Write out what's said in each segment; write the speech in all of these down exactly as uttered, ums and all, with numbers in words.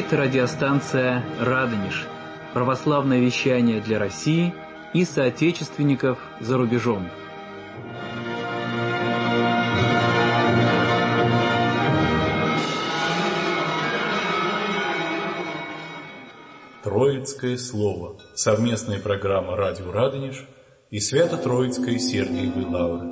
Говорит радиостанция «Радонеж». Православное вещание для России и соотечественников за рубежом. Троицкое слово. Совместная программа «Радио Радонеж» и Свято-Троицкой Сергиевой Лавры.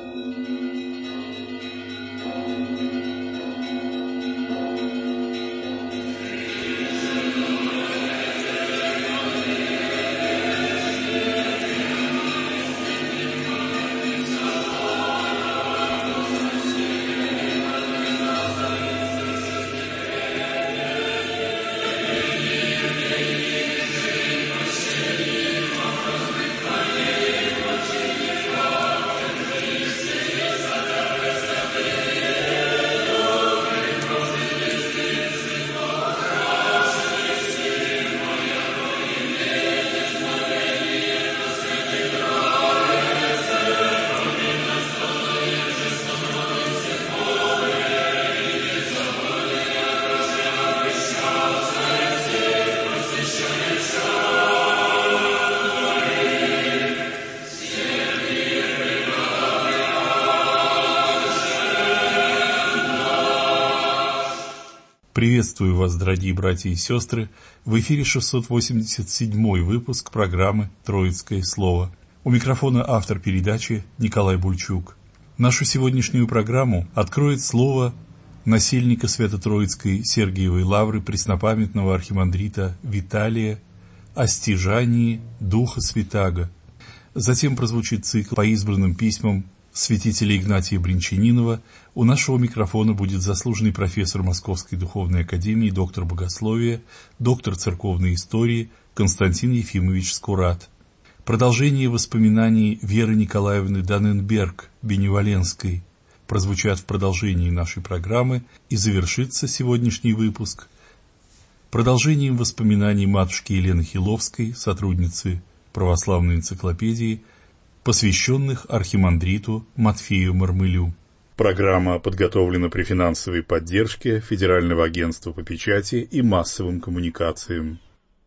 Приветствую вас, дорогие братья и сестры. В эфире шестьсот восемьдесят седьмой выпуск программы «Троицкое слово». У микрофона автор передачи Николай Бульчук. Нашу сегодняшнюю программу откроет слово насельника Свято-Троицкой Сергиевой Лавры преснопамятного архимандрита Виталия о стяжании Духа Святаго. Затем прозвучит цикл по избранным письмам святителя Игнатия Бринчанинова. У нашего микрофона будет заслуженный профессор Московской Духовной Академии, доктор богословия, доктор церковной истории Константин Ефимович Скурат. Продолжение воспоминаний Веры Николаевны Данненберг-Беневоленской прозвучат в продолжении нашей программы, и завершится сегодняшний выпуск продолжением воспоминаний матушки Елены Хиловской, сотрудницы православной энциклопедии, посвященных архимандриту Матфею Мармылю. Программа подготовлена при финансовой поддержке Федерального агентства по печати и массовым коммуникациям.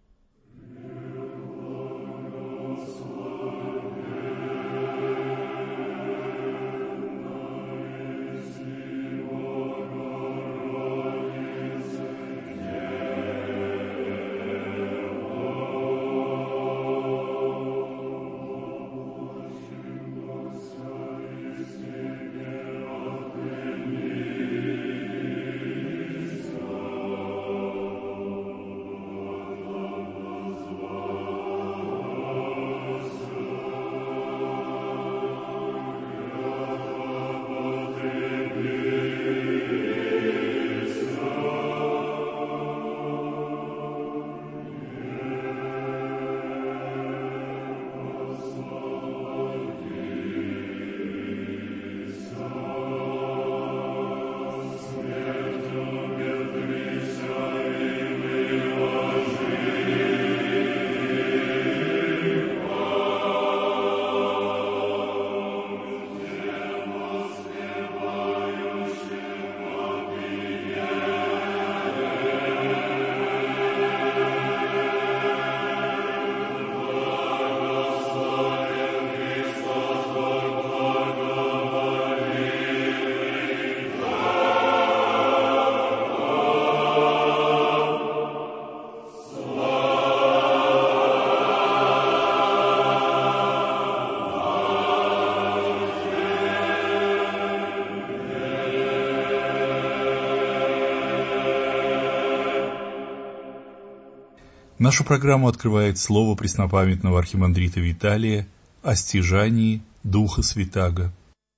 Нашу программу открывает слово преснопамятного архимандрита Виталия о стяжании Духа Святаго.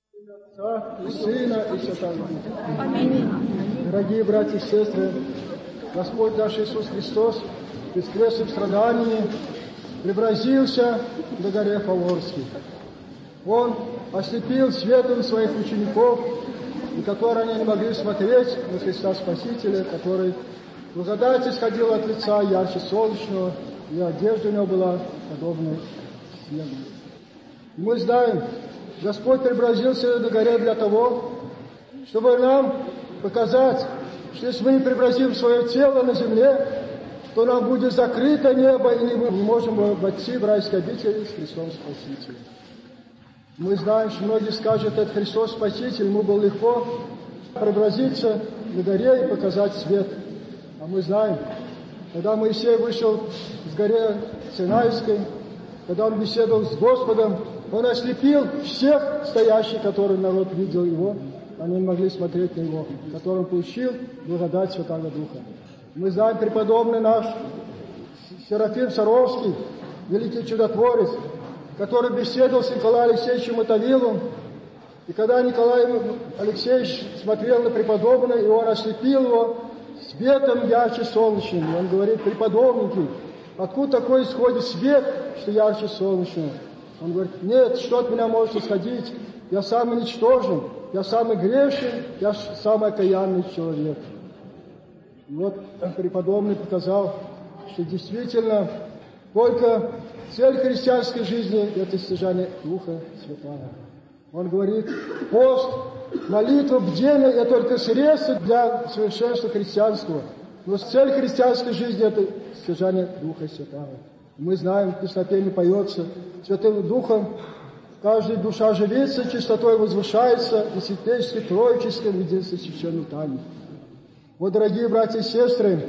Отца и Сына и Святого Духа. Аминь. Дорогие братья и сестры, Господь наш Иисус Христос в воскресшем страдании преобразился на горе Фаворской. Он ослепил светом своих учеников, и которые они не могли смотреть на Христа Спасителя, который благодать исходила от лица ярче солнечного, и одежда у него была подобна снегу. Мы знаем, Господь преобразился на горе для того, чтобы нам показать что если мы не преобразим свое тело на земле, то нам будет закрыто небо, и мы не можем войти в райские обители с Христом Спасителем. Мы знаем, что многие скажут, это Христос Спаситель, ему было легко преобразиться на горе и показать свет. А мы знаем, когда Моисей вышел с горы Синайской, когда он беседовал с Господом, он ослепил всех стоящих, которые народ видел его, они не могли смотреть на него, которым получил благодать Святого Духа. Мы знаем, преподобный наш Серафим Саровский, великий чудотворец, который беседовал с Николаем Алексеевичем Мотовиловым, и когда Николай Алексеевич смотрел на преподобного, и он ослепил его светом ярче солнечным, он говорит: преподобники, откуда такой исходит свет, что ярче солнечного? Он говорит: нет, что от меня может исходить? Я самый ничтожен, я самый грешен, я самый окаянный человек. И вот преподобный показал, что действительно только цель христианской жизни – это стяжание Духа Святого. Он говорит, пост, молитва, бдение – это только средство для совершенства христианства. Но цель христианской жизни – это стяжание Духа Святого. Мы знаем, в песнопении поется: Святым Духом каждая душа живется, чистотой возвышается, и святейшестве троическом единстве священной тайны. Вот, дорогие братья и сестры,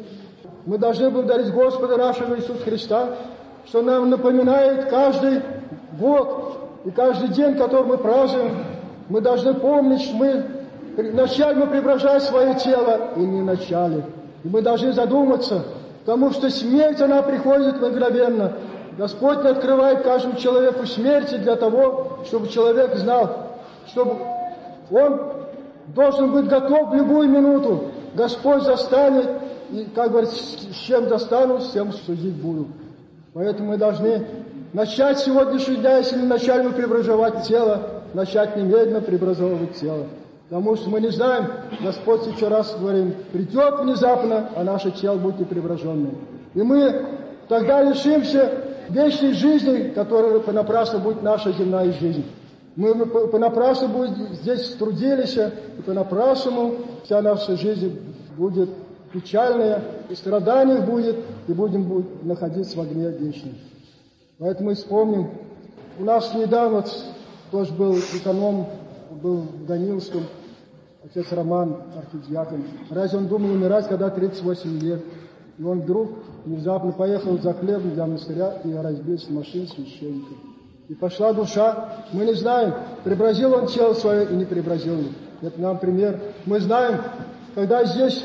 мы должны благодарить Господа нашего Иисуса Христа, что нам напоминает каждый год и каждый день, который мы празднуем. Мы должны помнить, что мы вначале мы преображаем свое тело, и не в начале. И мы должны задуматься, потому что смерть, она приходит мгновенно. Господь открывает каждому человеку смерти для того, чтобы человек знал, чтобы он должен быть готов в любую минуту. Господь застанет, и, как говорится, с чем достану, с тем судить буду. Поэтому мы должны начать сегодняшний день, если не начали мы преобразовать тело, начать немедленно преобразовывать тело. Потому что мы не знаем, Господь еще раз говорим, придет внезапно, а наше тело будет не преображенное. И мы тогда лишимся вечной жизни, которая понапрасну будет наша земная жизнь. Мы понапрасну будем здесь трудились, и понапрасну вся наша жизнь будет печальная, и страдания будет, и будем находиться в огне вечном. Поэтому мы вспомним, у нас недавно тоже был эконом, был в Даниловском, отец Роман, архидиакон. Разве он думал умирать, когда тридцать восемь лет? И он вдруг внезапно поехал за хлебом для монастыря и разбился в машине священника. И пошла душа, мы не знаем, преобразил он тело свое и не преобразил его. Это нам пример. Мы знаем, когда здесь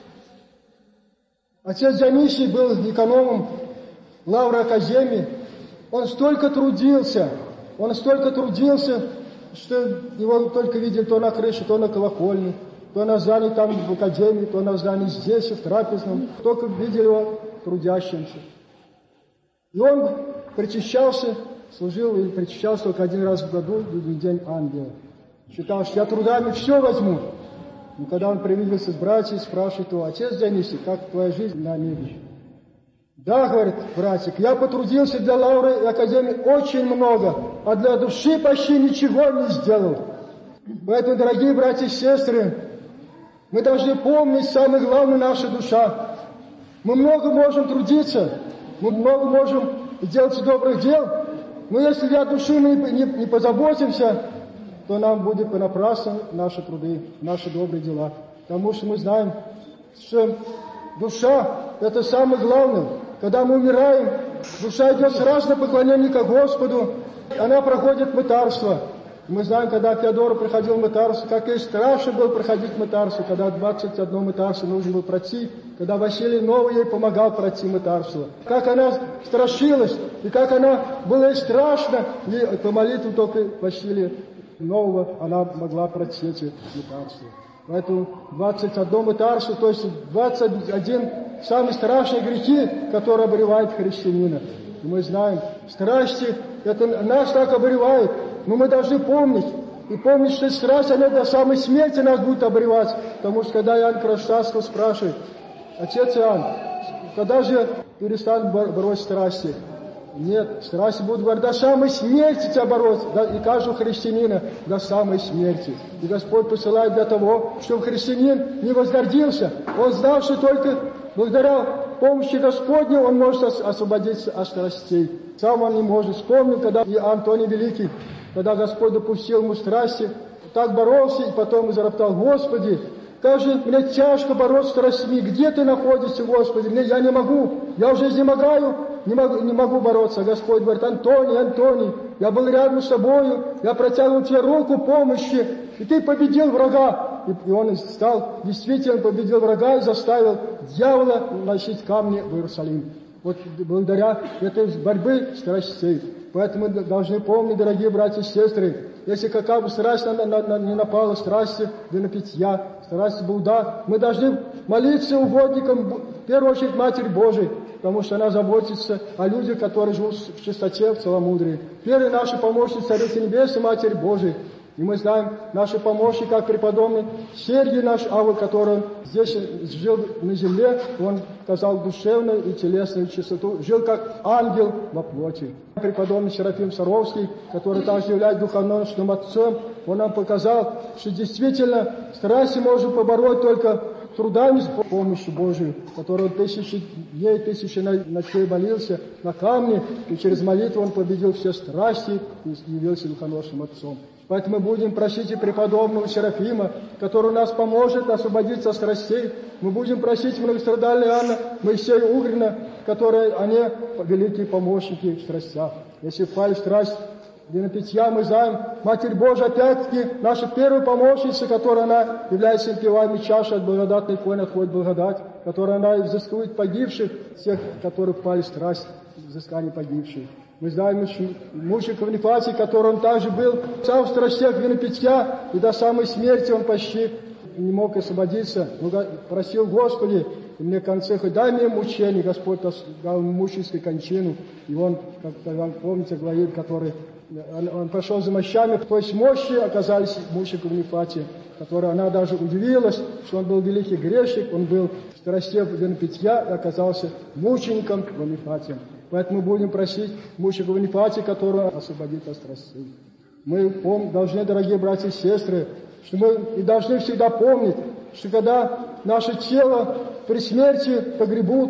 отец Дионисий был экономом Лавры Академии, он столько трудился, он столько трудился, что его только видели то на крыше, то на колокольне, то на здании там в Академии, то на здании здесь, в трапезном, только видели его трудящимся. И он причащался, служил и причащался только один раз в году, в день ангела. Считал, что я трудами все возьму. Но когда он привиделся с братьями, спрашивает его: отец Дионисий, как твоя жизнь на небе? Да, говорит братик, я потрудился для Лавры и Академии очень много, а для души почти ничего не сделал. Поэтому, дорогие братья и сестры, мы должны помнить, самое главное, наша душа. Мы много можем трудиться, мы много можем делать добрых дел, но если для души мы не, не, не позаботимся, то нам будет понапрасну наши труды, наши добрые дела. Потому что мы знаем, что душа – это самое главное. Когда мы умираем, душа идет сразу на поклонение к Господу, она проходит мытарство. Мы знаем, когда Феодор проходил мытарство, как и страшно было проходить мытарство, когда двадцать одно мытарство нужно было пройти, когда Василий Новый ей помогал пройти мытарство. Как она страшилась, и как она была и страшна, и по молитве только Василия Нового она могла пройти эти мытарства. Поэтому двадцать одно мытарство, то есть двадцать один самые страшные грехи, которые обревают христианина. И мы знаем, страсти, это нас так обревает, но мы должны помнить, и помнить, что страсть, она до самой смерти нас будет обревать. Потому что когда Иоанн Кронштадтский спрашивает: отец Иоанн, когда же перестанут бросить страсти? Нет, страсти будут, говорит, до самой смерти тебя бороться, да, и каждого христианина до самой смерти. И Господь посылает для того, чтобы христианин не возгордился. Он знал, что только благодаря помощи Господней он может освободиться от страстей. Сам он не может. Вспомнил, когда и Антоний Великий, когда Господь допустил ему страсти, так боролся и потом зароптал: Господи, как же мне тяжко бороться с страстями, где Ты находишься, Господи, мне, я не могу, я уже изнемогаю, не могу, не могу бороться. Господь говорит: Антоний, Антоний, я был рядом с тобою, я протягивал тебе руку помощи, и ты победил врага. И, и он стал, действительно победил врага и заставил дьявола носить камни в Иерусалим. Вот благодаря этой борьбе страстей. Поэтому мы должны помнить, дорогие братья и сестры, если какая бы страсть на, на, на, не напала, страсти винопитья, страсти блуда, мы должны молиться угодникам, в первую очередь Матери Божией, потому что она заботится о людях, которые живут в чистоте, в целомудрии. Первая наша помощница, Царица Небесная, Матерь Божией. И мы знаем, наши помощники, как преподобный Сергий наш Авл, который здесь жил на земле, он казал душевную и телесную чистоту, жил как ангел во плоти. Преподобный Серафим Саровский, который также является духовным отцом, он нам показал, что действительно страсти можно побороть только трудами с помощью Божией, который тысячи дней, тысячи ночей молился на камне, и через молитву он победил все страсти и явился духоносным отцом. Поэтому мы будем просить и преподобного Серафима, который нас поможет освободиться от страстей. Мы будем просить многострадальную Анну Моисея Угрина, которые они великие помощники в страстях. Если впали в страсть винопитья, мы знаем, Матерь Божия, опять-таки, наша первая помощница, которая она является пивами чаши от благодатной иконы, отходит благодать, которая она изыскивает погибших, тех, которые впали в страсть, изыскание погибших. Мы знаем мученик Ванифатий, который он также был сам в страстях винопитья, и до самой смерти он почти не мог освободиться. Но просил: Господи, и мне в конце хоть дай мне мучение. Господь дал ему мученическую кончину. И он, как вам помните, говорит, который он, он пошел за мощами, то есть мощи оказались мученику Ванифатия, которой она даже удивилась, что он был великий грешник, он был в страстях винопитья и оказался мучеником Ванифатием. Поэтому мы будем просить мученика Ванифатия, который освободит от страстей. Мы пом- должны, дорогие братья и сестры, что мы и должны всегда помнить, что когда наше тело при смерти погребут,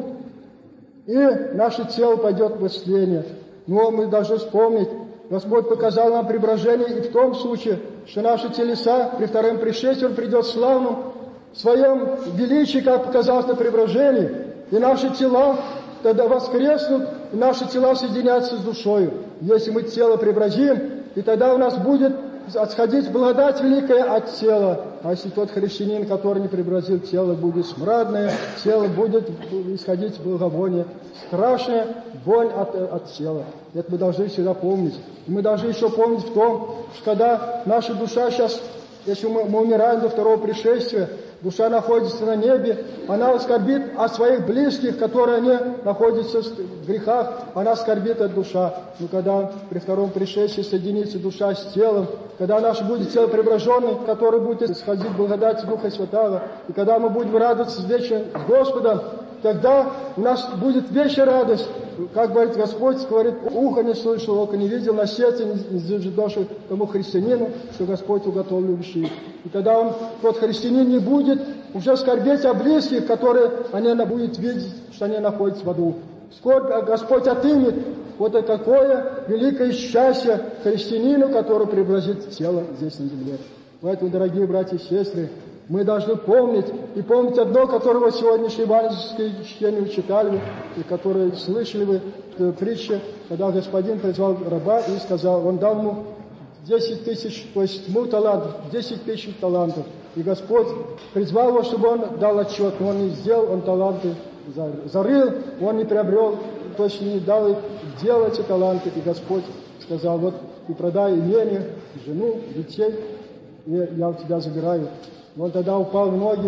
и наше тело пойдет в воссление, но мы должны вспомнить, Господь показал нам преображение и в том случае, что наши телеса при втором пришествии, Он придет славным в своем величии, как показалось на преображении, и наши тела тогда воскреснут, и наши тела соединятся с душою. Если мы тело преобразим, и тогда у нас будет отходить благодать великая от тела. А если тот христианин, который не преобразил тело, будет смрадное, тело будет исходить благовоние, страшная вонь от, от тела. Это мы должны всегда помнить. И мы должны еще помнить в том, что когда наша душа сейчас, если мы, мы умираем до второго пришествия, душа находится на небе, она скорбит о своих близких, которые они находятся в грехах, она скорбит от душа. Но когда при втором пришествии соединится душа с телом, когда наше будет тело преображенное, которое будет исходить благодать Духа Святого, и когда мы будем радоваться вечно с Господом, тогда у нас будет вечная радость. Как говорит Господь, говорит: ухо не слышал, око не видел, на сердце не сдержит душу тому христианину, что Господь уготовил любящий. И тогда он, тот христианин, не будет уже скорбеть о близких, которые они будет видеть, что они находятся в аду. Скорбь Господь отымет. Вот это какое великое счастье христианину, который преобразит тело здесь на земле. Поэтому, дорогие братья и сестры, мы должны помнить, и помнить одно, которого сегодняшнее евангельское чтение читали, и которое слышали вы в притче, когда Господин призвал раба и сказал, он дал ему десять тысяч, то есть тьму талантов, десять тысяч талантов. И Господь призвал его, чтобы он дал отчет, но он не сделал, он таланты зарыл, он не приобрел, то есть не дал их делать эти таланты. И Господь сказал, вот ты продай имение, жену, детей, и я у тебя забираю. Он тогда упал в ноги.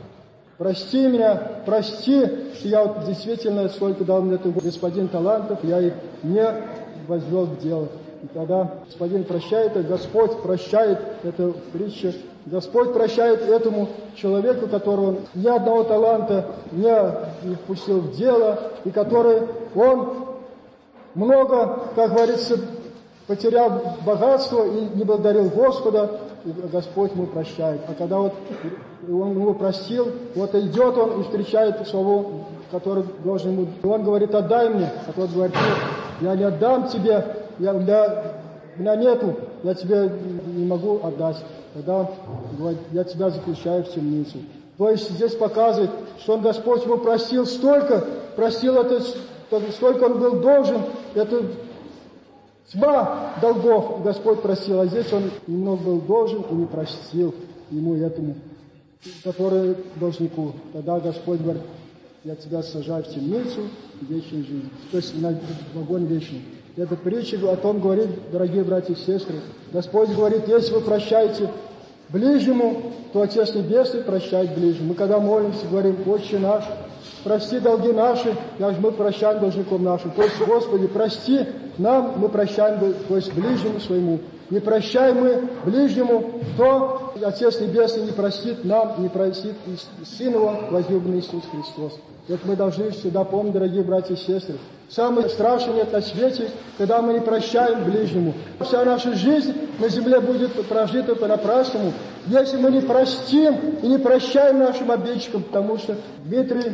Прости меня, прости, что я вот действительно, сколько дал мне этот господин талантов, я их не возвел в дело. И тогда Господин прощает, и Господь прощает эту притчу. Господь прощает этому человеку, которого ни одного таланта не впустил в дело, и который он много, как говорится, потерял богатство и не благодарил Господа, и Господь ему прощает. А когда вот он его простил, вот идет он и встречает своего, который должен ему, и он говорит: отдай мне. А тот говорит: я не отдам тебе, я, у меня, у меня нету, я тебе не могу отдать. Тогда говорит: я тебя заключаю в темницу. То есть здесь показывает, что он, Господь ему простил столько, простил это, столько он был должен, это тьма долгов Господь простил, а здесь он немного был должен и не простил ему этому, который должнику. Тогда Господь говорит: я тебя сажаю в темницу вечной жизни, то есть в огонь вечный. Эта притча о том говорит, дорогие братья и сестры. Господь говорит: если вы прощаете ближнему, то Отец Небесный прощает ближнему. Мы когда молимся, говорим: Отче наш, прости долги наши, как мы прощаем должником нашим. То есть, Господи, прости нам, мы прощаем, то есть ближнему своему. Не прощаем мы ближнему, то Отец Небесный не простит нам, не простит Сын Его, возлюбленный Иисус Христос. Это мы должны всегда помнить, дорогие братья и сестры. Самое страшное нет на свете, когда мы не прощаем ближнему. Вся наша жизнь на земле будет прожита по-напрасному, если мы не простим и не прощаем нашим обидчикам, потому что Дмитрий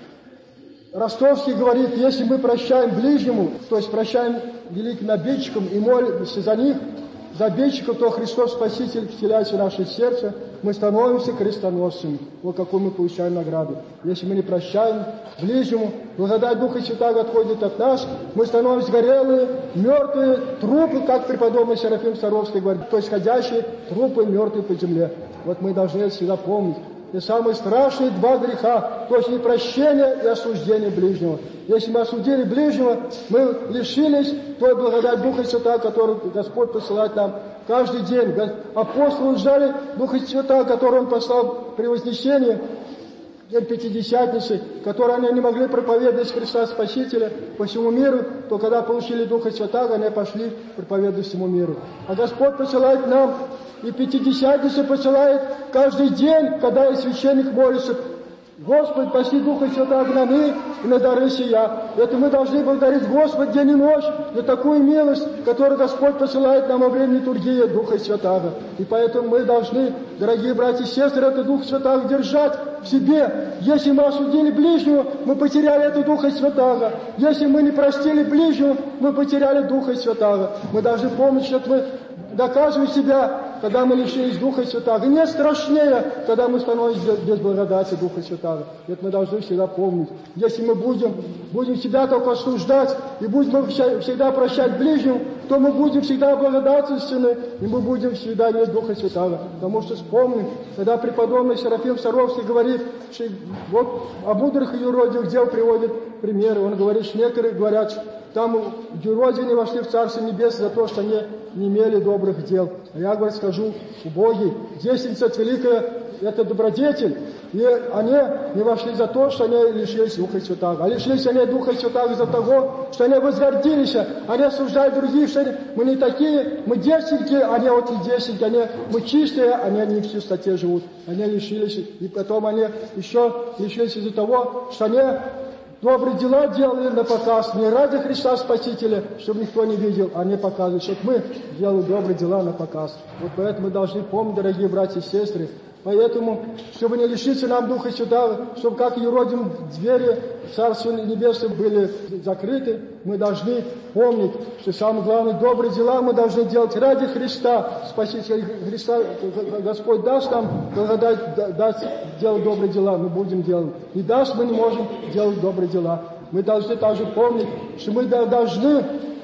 Ростовский говорит: если мы прощаем ближнему, то есть прощаем великим обидчикам и молимся за них, за обидчиков, то Христос Спаситель вселяется в наше сердце, мы становимся крестоносцами. Вот какую мы получаем награду. Если мы не прощаем ближнему, благодать Духа Святаго отходит от нас, мы становимся горелые, мертвые трупы, как преподобный Серафим Саровский говорит, то есть ходящие трупы, мертвые по земле. Вот мы должны это всегда помнить. И самые страшные два греха, то есть непрощение и осуждение ближнего. Если мы осудили ближнего, мы лишились той благодати Духа Святаго, которую Господь посылает нам каждый день. Апостолы ждали Духа Святаго, который Он послал при вознесении, день Пятидесятницы, который они не могли проповедовать Христа Спасителя по всему миру, то когда получили Духа Святаго, они пошли проповедовать всему миру. А Господь посылает нам, и Пятидесятница посылает каждый день, когда и священник молится: Господь, пошли Духа Святаго на ны и на дары сия. Это мы должны благодарить Господа день и ночь за такую милость, которую Господь посылает нам во время литургии Духа Святаго. И поэтому мы должны, дорогие братья и сестры, этот Дух Святаго держать в себе. Если мы осудили ближнего, мы потеряли это Духа Святаго. Если мы не простили ближнего, мы потеряли Духа Святаго. Мы должны помнить, что мы доказываем себя, когда мы лишились Духа Святаго. Нет страшнее, когда мы становимся без благодати Духа Святаго. Это мы должны всегда помнить. Если мы будем, будем себя только осуждать и будем всегда прощать ближнему, то мы будем всегда благодательственны, и мы будем всегда иметь Духа Святаго. Потому что вспомним, когда преподобный Серафим Саровский говорит, что вот о мудрых и юродивых дел приводит примеры. Он говорит, что некоторые говорят, там юродивые не вошли в Царство Небесное за то, что они не имели добрых дел. А я, говорит, скажу, убогий, девственница великая, это добродетель. И они не вошли за то, что они лишились Духа Святаго. А лишились они Духа Святаго за того, что они возгордились. Они осуждают других, что они, мы не такие, мы девственники, они вот и девственники, они, мы чистые, они не в чистоте живут. Они лишились, и потом они еще лишились из-за того, что они добрые дела делали на показ, не ради Христа Спасителя, чтобы никто не видел, а не показывали, чтобы мы делали добрые дела на показ. Вот поэтому мы должны помнить, дорогие братья и сестры, поэтому, чтобы не лишиться нам Духа Святаго, чтобы как и юродивым двери Царства Небесного были закрыты, мы должны помнить, что самое главное, добрые дела мы должны делать ради Христа Спасителя. Христа, Господь даст нам благодать, даст делать добрые дела, мы будем делать. Не даст, мы не можем делать добрые дела. Мы должны также помнить, что мы должны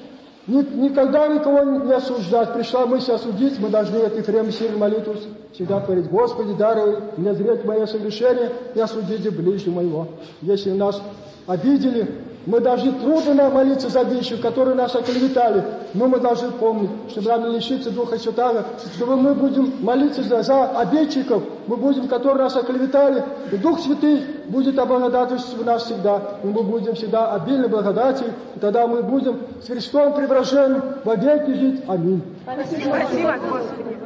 никогда никого не осуждать. Пришла мысль осудить, мы должны в это время сильную молитву всегда говорить: Господи, даруй мне зреть мое согрешение и осудите ближнего моего. Если нас обидели, мы должны трудно нам молиться за обидчиков, которые нас оклеветали, но мы должны помнить, чтобы нам не лишиться Духа Святаго, чтобы мы будем молиться за, за обидчиков, мы будем, которые нас оклеветали, и Дух Святый будет облагодательствовать нас всегда, и мы будем всегда обильны благодати, и тогда мы будем с Христом преображенным вовеки жить. Аминь. Спасибо, Господи.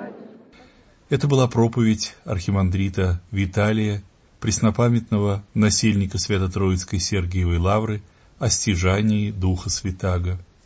Это была проповедь архимандрита Виталия, преснопамятного насельника Свято-Троицкой Сергиевой Лавры, о стяжании Духа Святаго.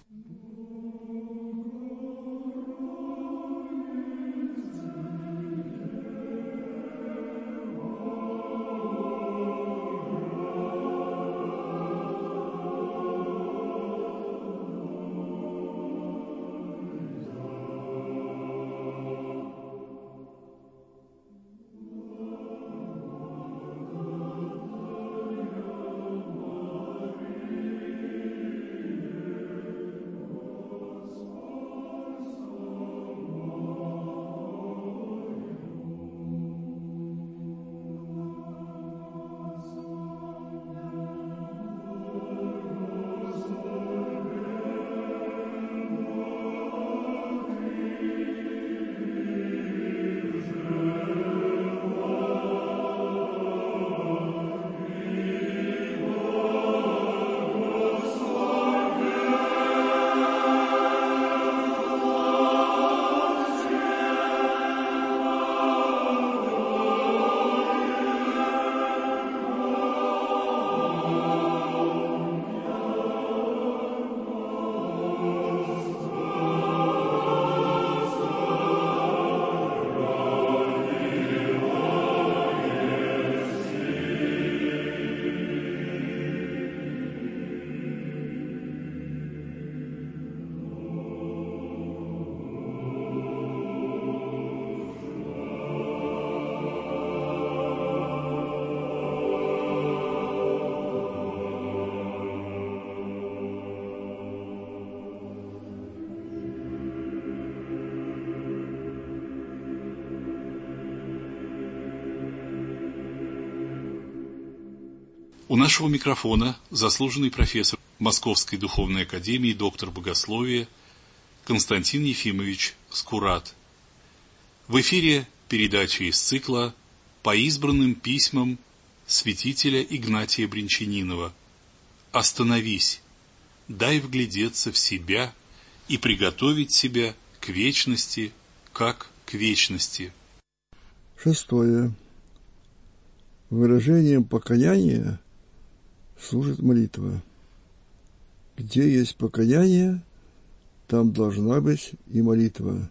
У нашего микрофона заслуженный профессор Московской духовной академии, доктор богословия Константин Ефимович Скурат. В эфире передача из цикла «По избранным письмам святителя Игнатия Бринчанинова». Остановись, дай вглядеться в себя и приготовить себя к вечности, как к вечности. Шестое. Выражением покаяния служит молитва. Где есть покаяние, там должна быть и молитва.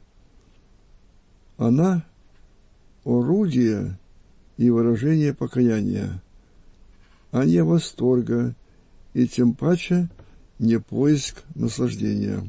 Она – орудие и выражение покаяния, а не восторга, и тем паче не поиск наслаждения.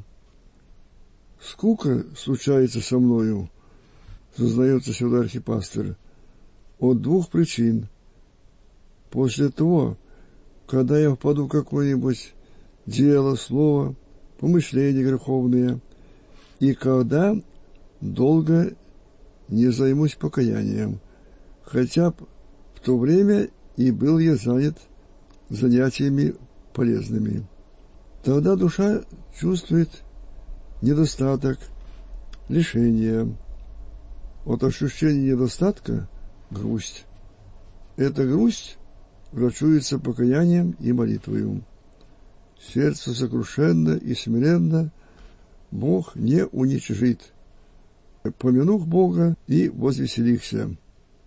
Скука случается со мною, сознается сюда архипастырь, от двух причин. После того, когда я впаду в какое-нибудь дело, слово, помышления греховные, и когда долго не займусь покаянием, хотя б в то время и был я занят занятиями полезными. Тогда душа чувствует недостаток, лишение. От ощущения недостатка – грусть. Эта грусть врачуется покаянием и молитвою. Сердце сокрушенно и смиренно Бог не уничижит. Помянух Бога и возвеселихся.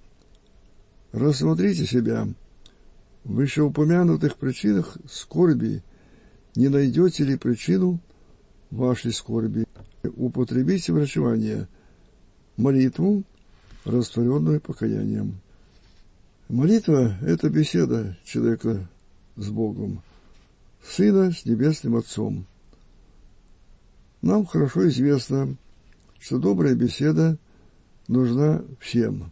Рассмотрите себя. В вышеупомянутых причинах скорби не найдете ли причину вашей скорби? Употребите врачевание, молитву, растворенную покаянием. Молитва – это беседа человека с Богом, Сына с Небесным Отцом. Нам хорошо известно, что добрая беседа нужна всем.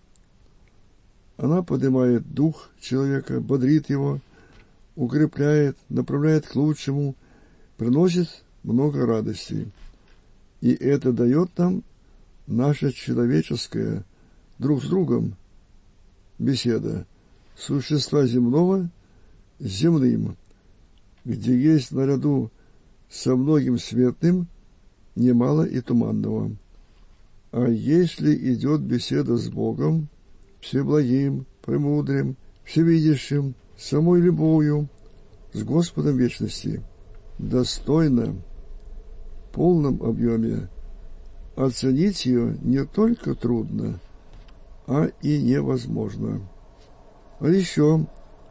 Она поднимает дух человека, бодрит его, укрепляет, направляет к лучшему, приносит много радости. И это дает нам наша человеческая, друг с другом, беседа, существа земного с земным, где есть наряду со многим светлым немало и туманного. А если идет беседа с Богом, всеблагим, премудрым, всевидящим, самой любовью, с Господом вечности, достойно, в полном объеме, оценить ее не только трудно, а и невозможно. А еще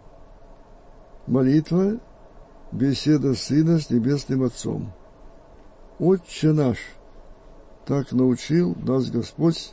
молитва, беседа Сына с Небесным Отцом. Отче наш, так научил нас Господь,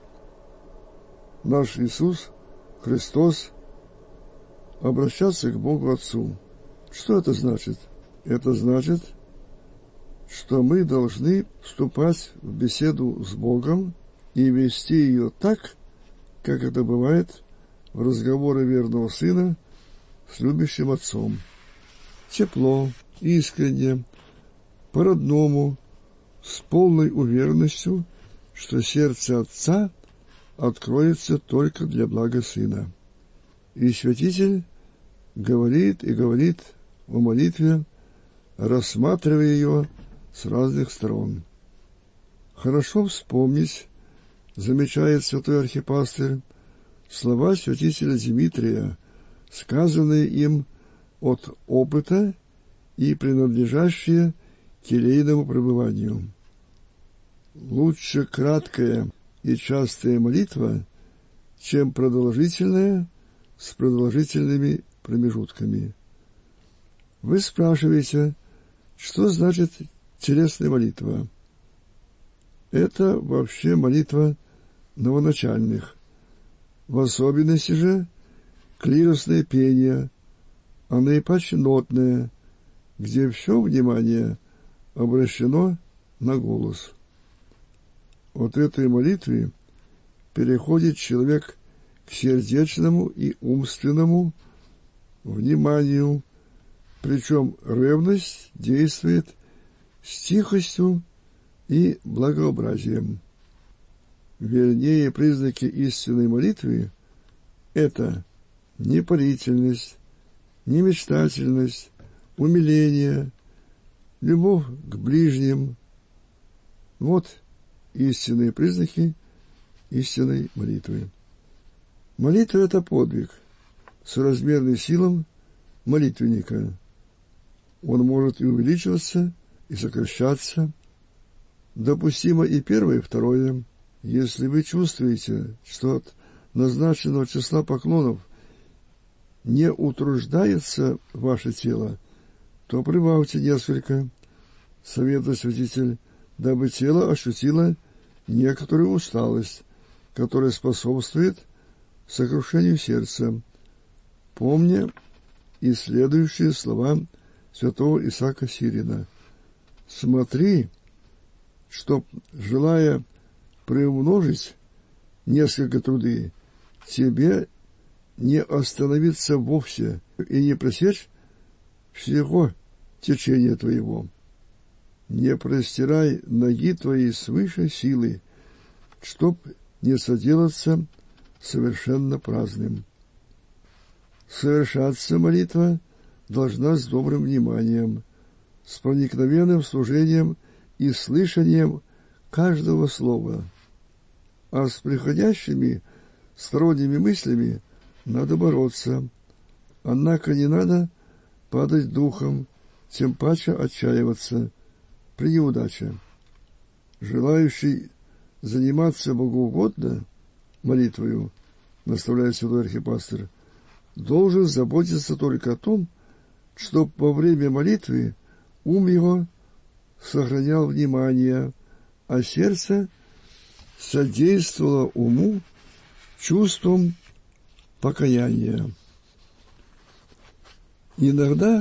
наш Иисус Христос, обращаться к Богу Отцу. Что это значит? Это значит, что мы должны вступать в беседу с Богом и вести ее так, как это бывает в разговоре верного сына с любящим отцом. Тепло, искренне, по-родному, с полной уверенностью, что сердце отца откроется только для блага сына. И святитель говорит и говорит о молитве, рассматривая ее с разных сторон. Хорошо вспомнить, замечает святой архипастырь, слова святителя Димитрия, сказанные им от опыта и принадлежащие к келейному пребыванию. Лучше краткая и частая молитва, чем продолжительная с продолжительными промежутками. Вы спрашиваете, что значит телесная молитва? Это вообще молитва новоначальных. В особенности же клиросное пение, а наипаче нотное, где все внимание обращено на голос. От этой молитвы переходит человек к сердечному и умственному вниманию, причем ревность действует с тихостью и благообразием. Вернее, признаки истинной молитвы – это непарительность, немечтательность, умиление, любовь к ближним. Вот истинные признаки истинной молитвы. Молитва – это подвиг, соразмерный силам молитвенника. Он может и увеличиваться, и сокращаться. Допустимо и первое, и второе. Если вы чувствуете, что от назначенного числа поклонов не утруждается ваше тело, то прибавьте несколько, советует святитель, дабы тело ощутило некоторую усталость, которая способствует сокрушению сердца, помня и следующие слова святого Исаака Сирина. «Смотри, чтоб, желая приумножить несколько труды, тебе не остановиться вовсе и не пресечь всего течения твоего. Не простирай ноги твои свыше силы, чтоб не соделаться совершенно праздным». Совершаться молитва должна с добрым вниманием, с проникновенным служением и слышанием каждого слова. А с приходящими сторонними мыслями надо бороться, однако не надо падать духом, тем паче отчаиваться при неудаче. Желающий заниматься богоугодно молитвою, наставляет святой архипастырь, должен заботиться только о том, чтоб во время молитвы ум его сохранял внимание, а сердце содействовало уму чувством покаяния. Иногда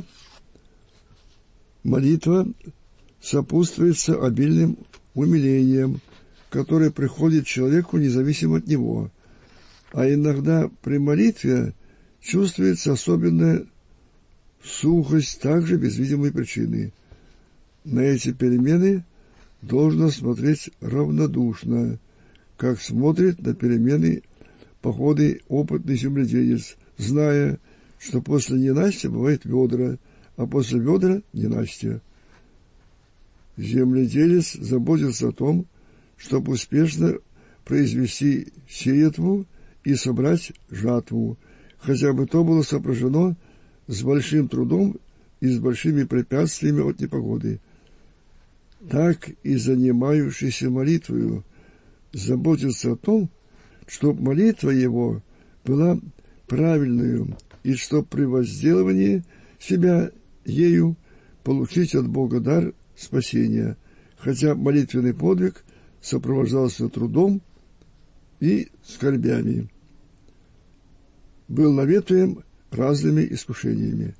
молитва сопутствуется обильным умилением, которое приходит человеку независимо от него, а иногда при молитве чувствуется особенная сухость, также без видимой причины. На эти перемены должно смотреть равнодушно, как смотрит на перемены походы опытный земледелец, зная, что после ненастья бывает ведра, а после ведра ненастья. Земледелец заботится о том, чтобы успешно произвести сеятву и собрать жатву, хотя бы то было сопряжено с большим трудом и с большими препятствиями от непогоды. Так и занимающийся молитвою заботится о том, чтобы молитва его была правильную, и чтоб при возделывании себя ею получить от Бога дар спасения, хотя молитвенный подвиг сопровождался трудом и скорбями, был наветуем разными искушениями.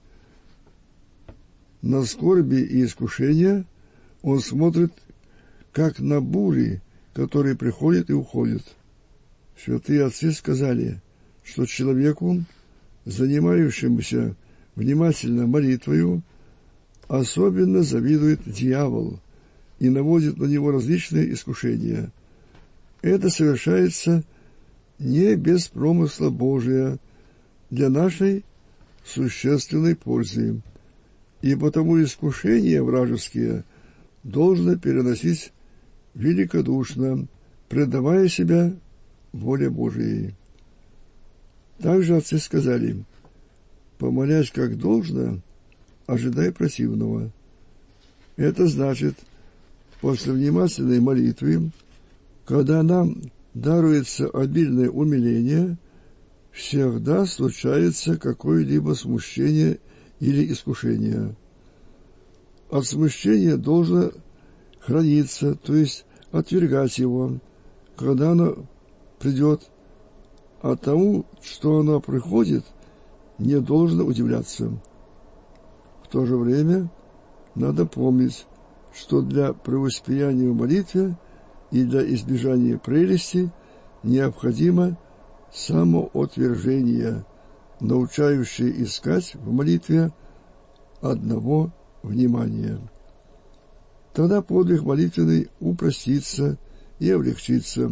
На скорби и искушения он смотрит, как на бури, которые приходят и уходят. Святые отцы сказали, что человеку, занимающемуся внимательно молитвою, особенно завидует дьявол и наводит на него различные искушения. Это совершается не без промысла Божия, для нашей существенной пользы, и потому искушения вражеские должно переносить великодушно, предавая себя воле Божией. Также отцы сказали: помолясь как должно, ожидай противного. Это значит, после внимательной молитвы, когда нам даруется обильное умиление, всегда случается какое-либо смущение или искушение. От смущения должно храниться, то есть отвергать его, когда оно придет, а тому, что оно приходит, не должно удивляться. В то же время надо помнить, что для преуспеяния в молитве и для избежания прелести необходимо самоотвержение, научающее искать в молитве одного внимания. Тогда подвиг молитвенный упростится и облегчится.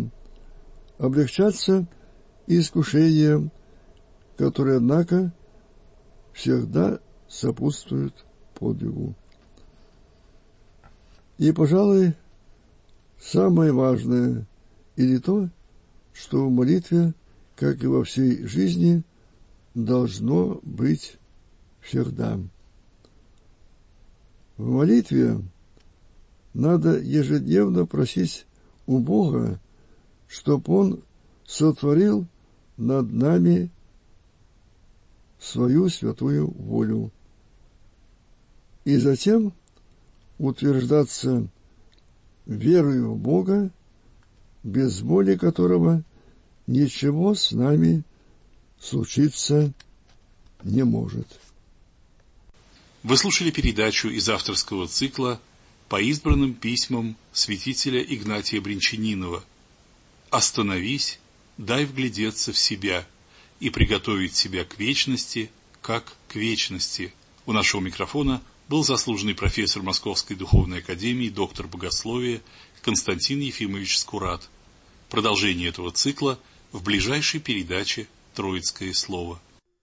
Облегчаться искушением, которые, однако, всегда сопутствуют подвигу. И, пожалуй, самое важное или то, что в молитве, как и во всей жизни, должно быть всегда. В молитве надо ежедневно просить у Бога, чтоб Он сотворил над нами свою святую волю, и затем утверждаться верою в Бога, без воли которого ничего с нами случиться не может. Вы слушали передачу из авторского цикла по избранным письмам святителя Игнатия Бринчанинова «Остановись, дай вглядеться в себя и приготовить себя к вечности, как к вечности». У нашего микрофона был заслуженный профессор Московской духовной академии, доктор богословия Константин Ефимович Скурат. Продолжение этого цикла в ближайшей передаче «Троицкое слово».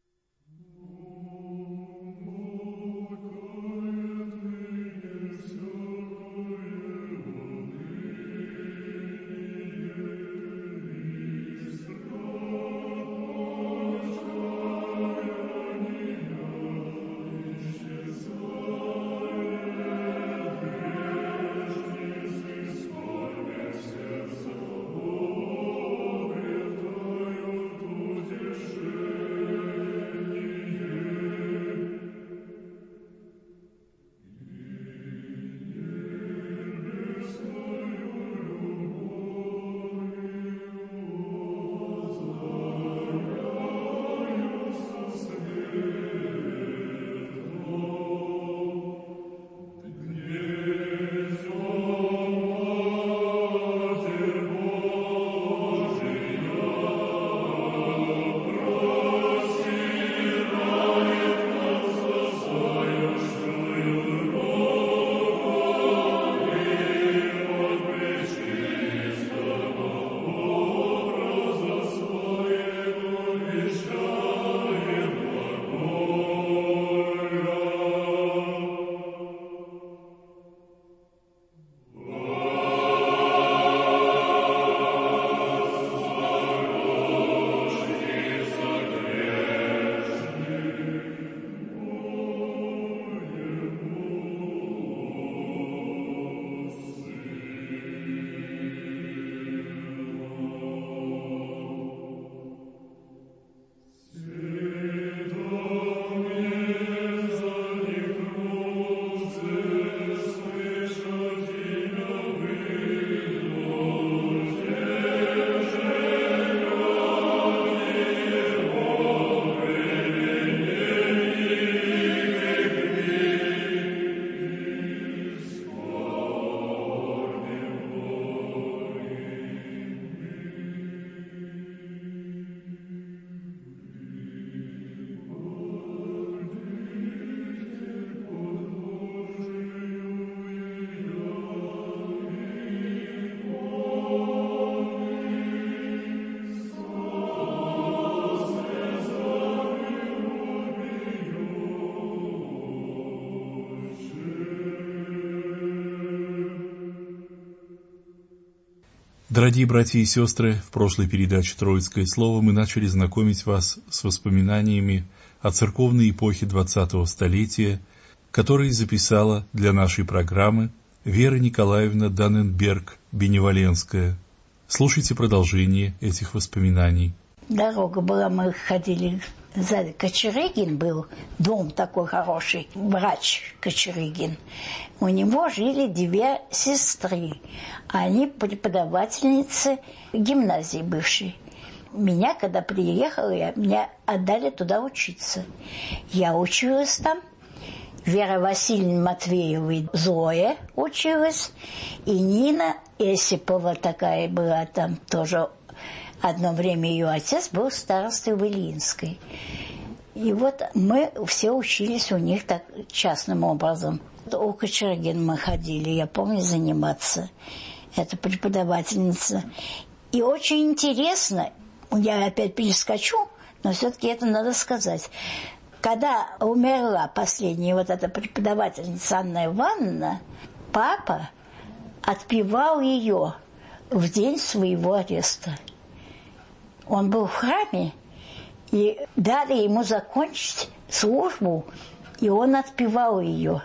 Дорогие братья и сестры, в прошлой передаче «Троицкое слово» мы начали знакомить вас с воспоминаниями о церковной эпохе двадцатого столетия, которые записала для нашей программы Вера Николаевна Данненберг-Беневоленская. Слушайте продолжение этих воспоминаний. Дорога была, мы ходили, сзади Кочерыгин был, дом такой хороший, врач Кочерыгин. У него жили две сестры, они преподавательницы гимназии бывшей. Меня, когда приехала, я, меня отдали туда учиться. Я училась там. Вера Васильевна Матвеева Зоя училась. И Нина Есипова такая была там тоже. Одно время ее отец был старостой в Ильинской. И вот мы все учились у них так частным образом. У Кочергина мы ходили, я помню, заниматься. Это преподавательница. И очень интересно, я опять перескочу, но все-таки это надо сказать. Когда умерла последняя вот эта преподавательница Анна Ивановна, папа отпевал ее в день своего ареста. Он был в храме, и дали ему закончить службу, и он отпевал ее.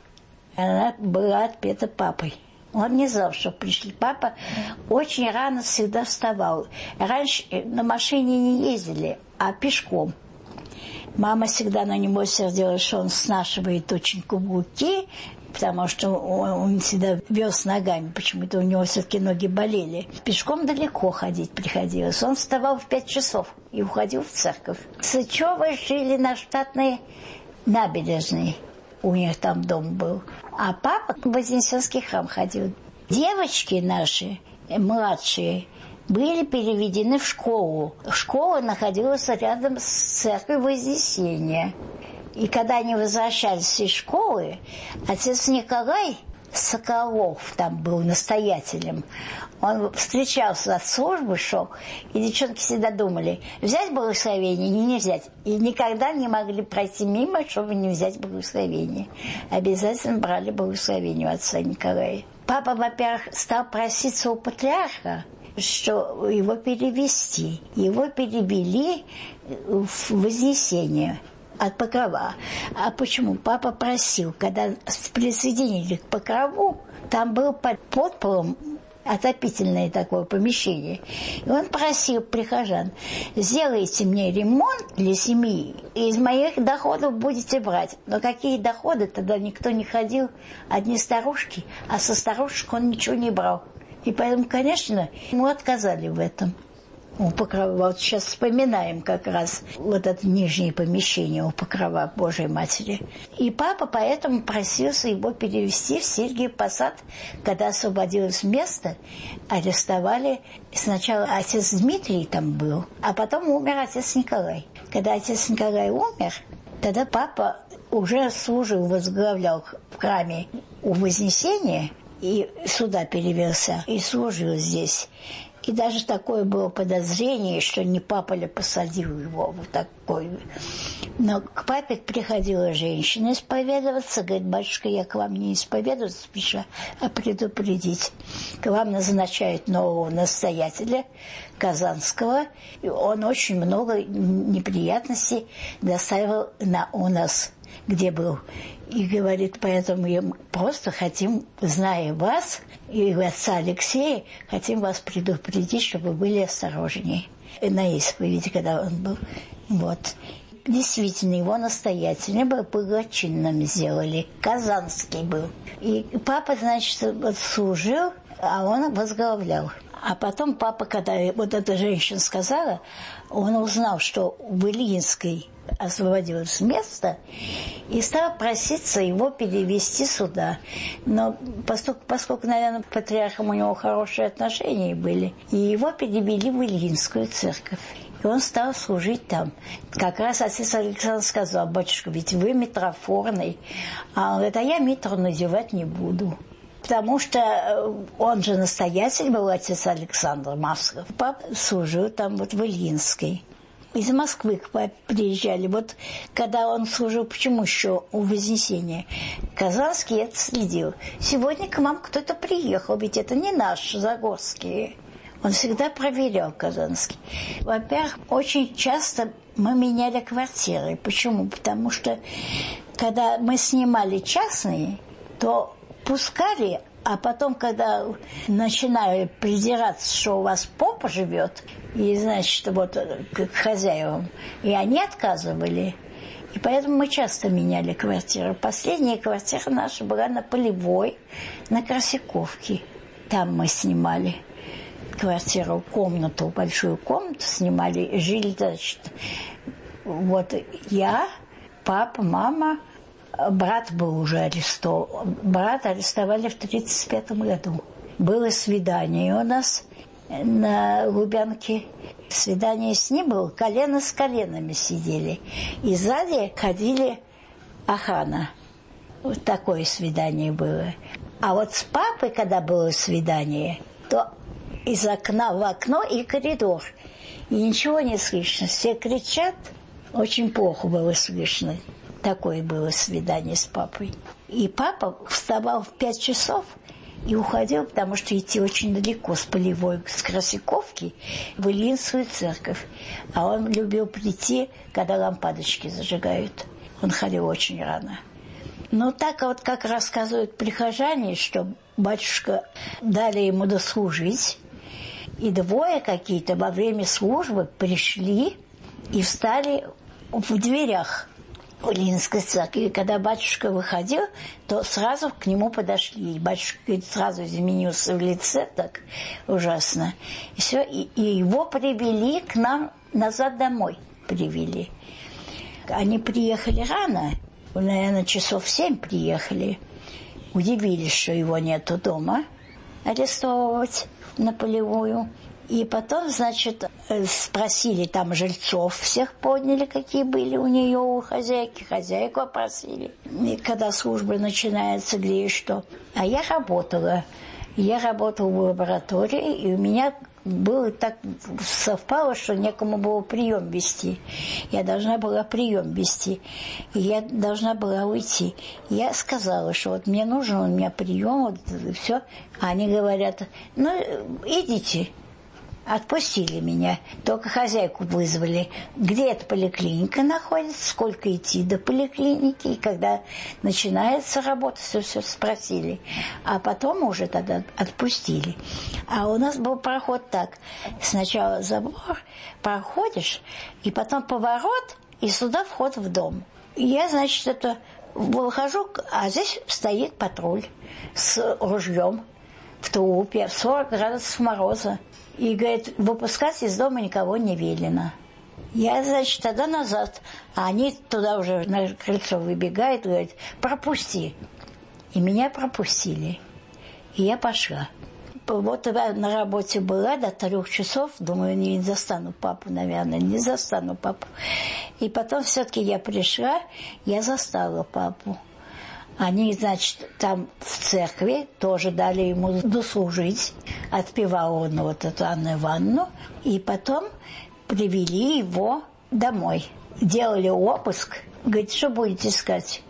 Она была отпета папой. Он не знал, что пришли. Папа очень рано всегда вставал. Раньше на машине не ездили, а пешком. Мама всегда на него сердилась, что он снашивает очень каблуки, потому что он всегда вез ногами, почему-то у него все-таки ноги болели. Пешком далеко ходить приходилось. Он вставал в пять часов и уходил в церковь. Сычевы жили на Штатной набережной. У них там дом был. А папа в Вознесенский храм ходил. Девочки наши, младшие, были переведены в школу. Школа находилась рядом с церковью Вознесения. И когда они возвращались из школы, отец Николай Соколов там был настоятелем. Он встречался от службы, шел, и девчонки всегда думали, взять благословение или не взять. И никогда не могли пройти мимо, чтобы не взять благословение. Обязательно брали благословение у отца Николая. Папа, во-первых, стал проситься у патриарха, что его перевести. Его перевели в Вознесение от Покрова. А почему? Папа просил, когда присоединили к Покрову, там был под подполом отопительное такое помещение. И он просил прихожан, сделайте мне ремонт для семьи, и из моих доходов будете брать. Но какие доходы? Тогда никто не ходил, одни старушки, а со старушек он ничего не брал. И поэтому, конечно, ему отказали в этом. У Покрова, вот сейчас вспоминаем как раз вот это нижнее помещение у Покрова Божией Матери. И папа поэтому просился его перевести в Сергиев Посад. Когда освободилось место, арестовали. Сначала отец Дмитрий там был, а потом умер отец Николай. Когда отец Николай умер, тогда папа уже служил, возглавлял в храме у Вознесения, и сюда перевелся, и служил здесь. И даже такое было подозрение, что не папа ли посадил его вот такой. Но к папе приходила женщина исповедоваться. Говорит, батюшка, я к вам не исповедоваться пришла, а предупредить. К вам назначают нового настоятеля Казанского. И он очень много неприятностей доставил на, у нас, где был. И говорит, поэтому мы просто хотим, зная вас и отца Алексея, хотим вас предупредить, чтобы вы были осторожнее. На исповеди, когда он был. Вот. Действительно, его настоятельно был благочинным сделали. Казанский был. И папа, значит, вот служил, а он возглавлял. А потом папа, когда вот эта женщина сказала, он узнал, что в Ильинской освободилось место, и стал проситься его перевести сюда. Но поскольку, поскольку, наверное, патриархом у него хорошие отношения были, и его перевели в Ильинскую церковь. И он стал служить там. Как раз отец Александр сказал, батюшка, ведь вы митрофорный. А он говорит, а я митру надевать не буду. Потому что он же настоятель был, отец Александр Масков. Папа служил там вот в Ильинской. Из Москвы к папе приезжали. Вот когда он служил, почему еще у Вознесения? Казанский это следил. Сегодня к вам кто-то приехал, ведь это не наши загорские. Он всегда проверял Казанский. Во-первых, очень часто мы меняли квартиры. Почему? Потому что когда мы снимали частные, то пускали, а потом, когда начинали придираться, что у вас попа живет, и, значит, вот к хозяевам, и они отказывали. И поэтому мы часто меняли квартиры. Последняя квартира наша была на Полевой, на Красиковке. Там мы снимали квартиру, комнату, большую комнату снимали, жили, значит, вот я, папа, мама, брат был уже арестован. Брата арестовали в тридцать пятом году. Было свидание у нас на Лубянке. Свидание с ним было, колено с коленами сидели. И сзади ходили охрана. Вот такое свидание было. А вот с папой, когда было свидание, то из окна в окно и коридор. И ничего не слышно. Все кричат, Очень плохо было слышно. Такое было свидание с папой. И папа вставал в пять часов и уходил, потому что идти очень далеко с Полевой, с Красиковки в Ильинскую церковь. А он любил прийти, когда лампадочки зажигают. Он ходил очень рано. Но так вот, как рассказывают прихожане, что батюшка дали ему дослужить, и двое какие-то во время службы пришли и встали в дверях в Ильинской церкви. И когда батюшка выходил, то сразу к нему подошли. И батюшка, говорит, сразу изменился в лице так ужасно. И все, и, и его привели к нам назад домой. Привели. Они приехали рано, наверное, часов в семь приехали. Удивились, что его нету дома, арестовывать на Полевую. И потом, значит, спросили там жильцов, всех подняли, какие были у нее, у хозяйки. Хозяйку опросили. И когда служба начинается, где и что. А я работала. Я работала в лаборатории, и у меня было так совпало, что некому было прием вести. Я должна была прием вести. И я должна была уйти. Я сказала, что вот мне нужен у меня прием, вот все. А они говорят, ну, идите. Отпустили меня. Только хозяйку вызвали. Где эта поликлиника находится, сколько идти до поликлиники. И когда начинается работа, все-все спросили. А потом уже тогда отпустили. А у нас был проход так. Сначала забор, проходишь, и потом поворот, и сюда вход в дом. И я, значит, это выхожу, а здесь стоит патруль с ружьем в тулупе, сорок градусов мороза. И, говорит, выпускать из дома никого не велено. Я, значит, тогда назад. А они туда уже на крыльцо выбегают и говорят, пропусти. И меня пропустили. И я пошла. Вот я на работе была до трех часов. Думаю, не застану папу, наверное, не застану папу. И потом все-таки я пришла, я застала папу. Они, значит, там в церкви тоже дали ему дослужить. Отпевал он вот эту Анну Ивановну. И потом привели его домой. Делали обыск. Говорит, что будете искать?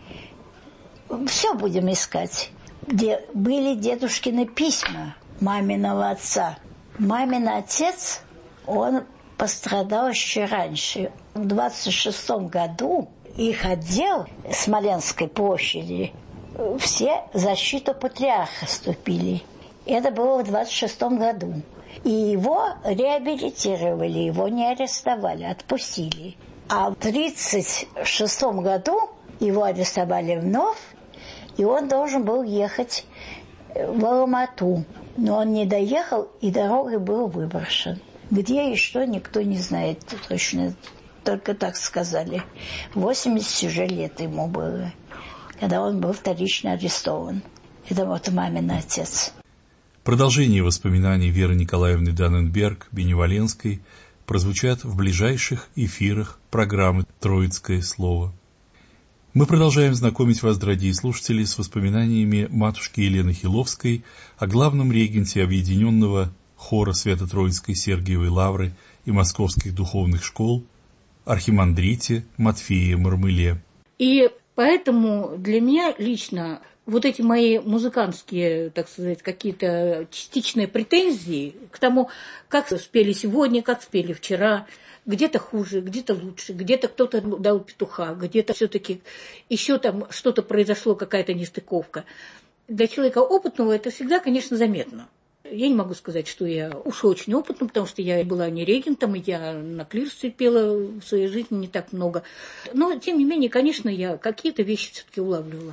Все будем искать. Где были дедушкины письма маминого отца. Мамин отец, он пострадал еще раньше. В двадцать шестом году их отдел Смоленской площади, все защиту патриарха вступили. Это было в двадцать шестом году. И его реабилитировали, его не арестовали, отпустили. А в тридцать шестом году его арестовали вновь, и он должен был ехать в Алмату. Но он не доехал, и дорогой был выброшен. Где и что, никто не знает точно. Только так сказали. восемьдесят уже лет ему было, когда он был вторично арестован. Это вот мамин отец. Продолжение воспоминаний Веры Николаевны Данненберг-Беневоленской прозвучат в ближайших эфирах программы «Троицкое слово». Мы продолжаем знакомить вас, дорогие слушатели, с воспоминаниями матушки Елены Хиловской о главном регенте объединенного хора Свято-Троицкой Сергиевой Лавры и московских духовных школ архимандрите Матфее Мармыле. И поэтому для меня лично вот эти мои музыкантские, так сказать, какие-то частичные претензии к тому, как спели сегодня, как спели вчера, где-то хуже, где-то лучше, где-то кто-то дал петуха, где-то все-таки еще там что-то произошло, какая-то нестыковка. Для человека опытного это всегда, конечно, заметно. Я не могу сказать, что я уж очень опытна, потому что я была не регентом, я на клирсе пела в своей жизни не так много. Но, тем не менее, конечно, я какие-то вещи все-таки улавливала.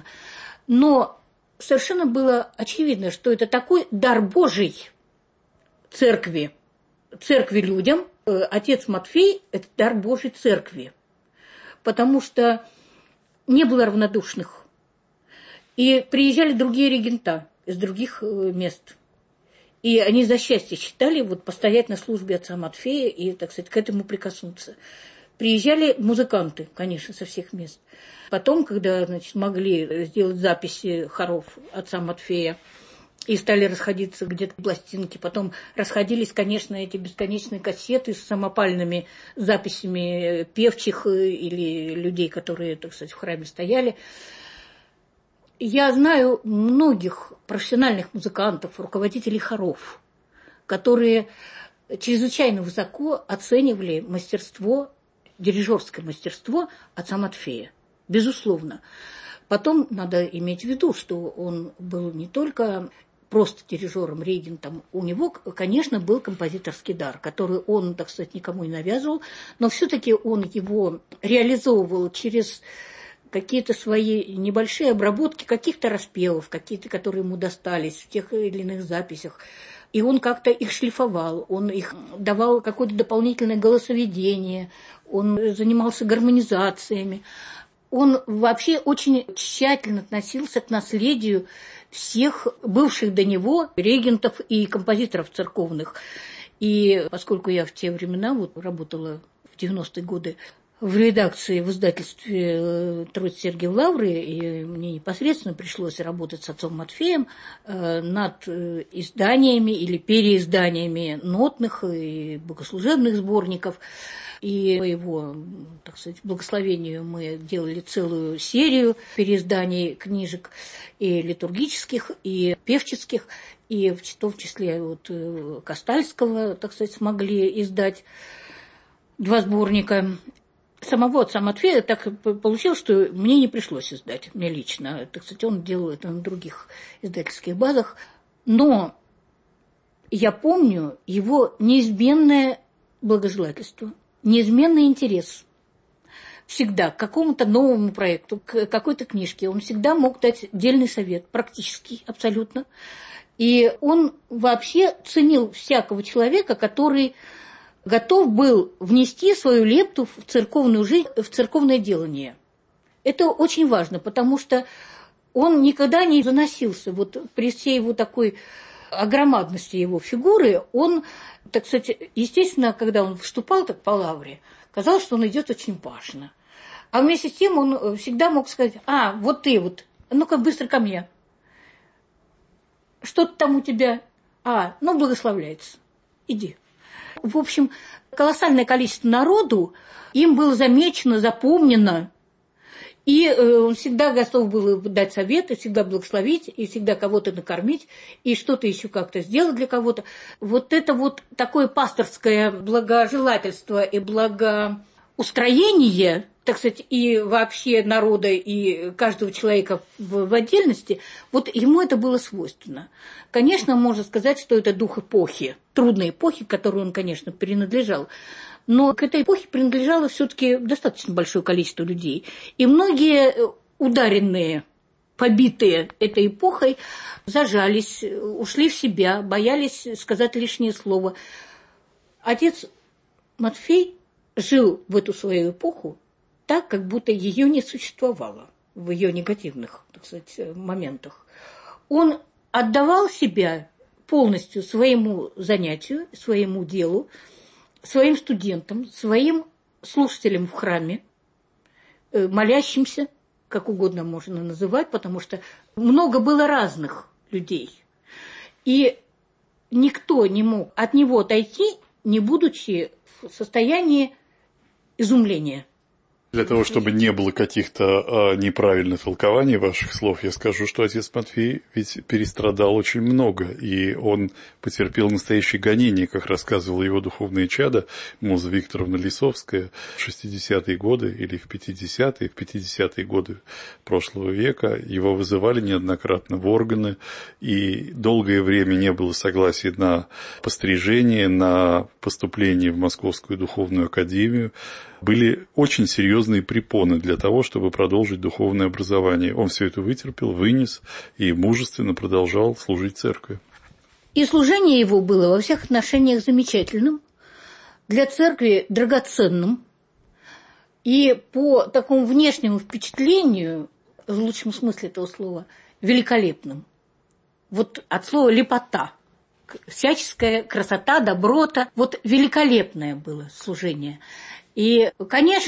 Но совершенно было очевидно, что это такой дар Божий церкви, церкви людям. Отец Матфей – это дар Божий церкви, потому что не было равнодушных. И приезжали другие регента из других мест. И они за счастье считали вот, постоять на службе отца Матфея и, так сказать, к этому прикоснуться. Приезжали музыканты, конечно, со всех мест. Потом, когда, значит, могли сделать записи хоров отца Матфея и стали расходиться где-то пластинки. Потом расходились, конечно, эти бесконечные кассеты с самопальными записями певчих или людей, которые, так сказать, в храме стояли. Я знаю многих профессиональных музыкантов, руководителей хоров, которые чрезвычайно высоко оценивали мастерство, дирижерское мастерство отца Матфея. Безусловно. Потом надо иметь в виду, что он был не только просто дирижером, регентом. У него, конечно, был композиторский дар, который он, так сказать, никому не навязывал, но все-таки он его реализовывал через какие-то свои небольшие обработки каких-то распевов, какие-то, которые ему достались в тех или иных записях. И он как-то их шлифовал, он их давал какое-то дополнительное голосоведение, он занимался гармонизациями. Он вообще очень тщательно относился к наследию всех бывших до него регентов и композиторов церковных. И поскольку я в те времена вот работала в девяностые годы в редакции, в издательстве Троицы Сергиевой Лавры, и мне непосредственно пришлось работать с отцом Матфеем над изданиями или переизданиями нотных и богослужебных сборников. И по его, так сказать, благословению мы делали целую серию переизданий книжек и литургических, и певческих, и в том числе вот Кастальского, так сказать, смогли издать два сборника. Самого отца Матфея так получилось, что мне не пришлось издать, мне лично. Так сказать, он делал это на других издательских базах. Но я помню его неизменное благожелательство, неизменный интерес всегда к какому-то новому проекту, к какой-то книжке. Он всегда мог дать дельный совет, практический, абсолютно. И он вообще ценил всякого человека, который готов был внести свою лепту в церковную жизнь, в церковное делание. Это очень важно, потому что он никогда не заносился. Вот при всей его такой огромадности его фигуры, он, так сказать, естественно, когда он вступал так по лавре, казалось, что он идет очень важно. А вместе с тем он всегда мог сказать: а, вот ты вот, ну-ка быстро ко мне. Что-то там у тебя, а, ну, благословляется, иди. В общем, колоссальное количество народу им было замечено, запомнено, и он всегда готов был дать советы, всегда благословить, и всегда кого-то накормить, и что-то еще как-то сделать для кого-то. Вот это вот такое пасторское благожелательство и благоустроение, так сказать, и вообще народа, и каждого человека в, в отдельности, вот ему это было свойственно. Конечно, можно сказать, что это дух эпохи, трудной эпохи, к которой он, конечно, принадлежал. Но к этой эпохе принадлежало все-таки достаточно большое количество людей. И многие ударенные, побитые этой эпохой, зажались, ушли в себя, боялись сказать лишнее слово. Отец Матфей жил в эту свою эпоху так, как будто ее не существовало в ее негативных, так сказать, моментах. Он отдавал себя полностью своему занятию, своему делу, своим студентам, своим слушателям в храме, молящимся, как угодно можно называть, потому что много было разных людей. И никто не мог от него отойти, не будучи в состоянии изумления. Для того, чтобы не было каких-то а, неправильных толкований ваших слов, я скажу, что отец Матфей ведь перестрадал очень много, и он потерпел настоящее гонение, как рассказывала его духовное чадо, Муза Викторовна Лисовская, в шестидесятые годы или в пятидесятые, в пятидесятые годы прошлого века. Его вызывали неоднократно в органы, и долгое время не было согласия на пострижение, на поступление в Московскую духовную академию. Были очень серьезные препоны для того, чтобы продолжить духовное образование. Он все это вытерпел, вынес и мужественно продолжал служить церкви. И служение его было во всех отношениях замечательным, для церкви драгоценным, и по такому внешнему впечатлению, в лучшем смысле этого слова, великолепным. Вот от слова «лепота». Всяческая красота, доброта. Вот великолепное было служение. И,